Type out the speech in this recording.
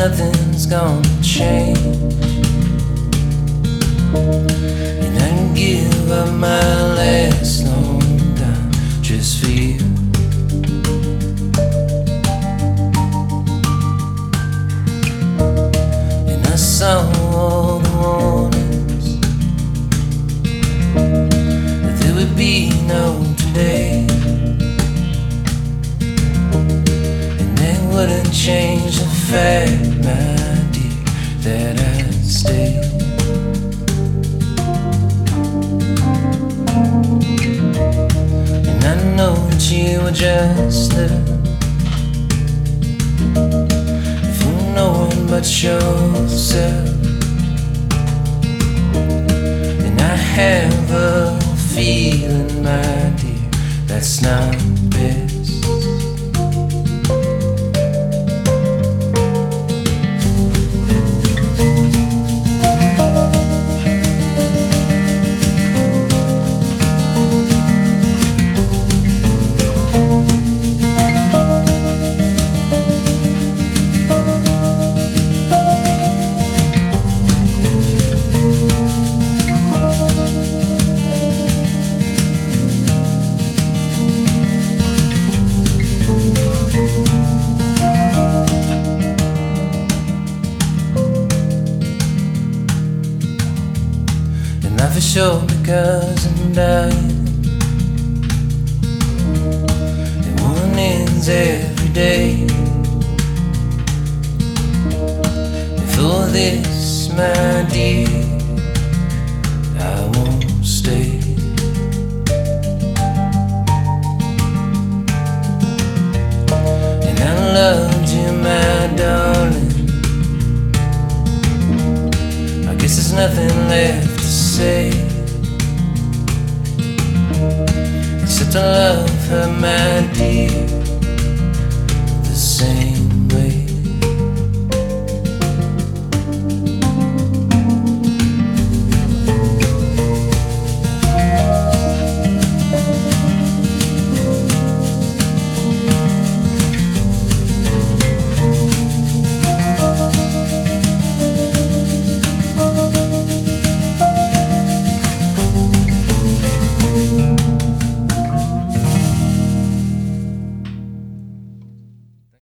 nothing's gonna change, and I can give up my last long time just for you. And I saw all the warnings that there would be no today, and they wouldn't change the fact, my dear, that I'd stay. And I know that you were just living for no one but yourself, and I have a feeling, my dear, that's not best. Not for sure, because I'm dying, and one ends every day. And for this, my dear, I won't stay.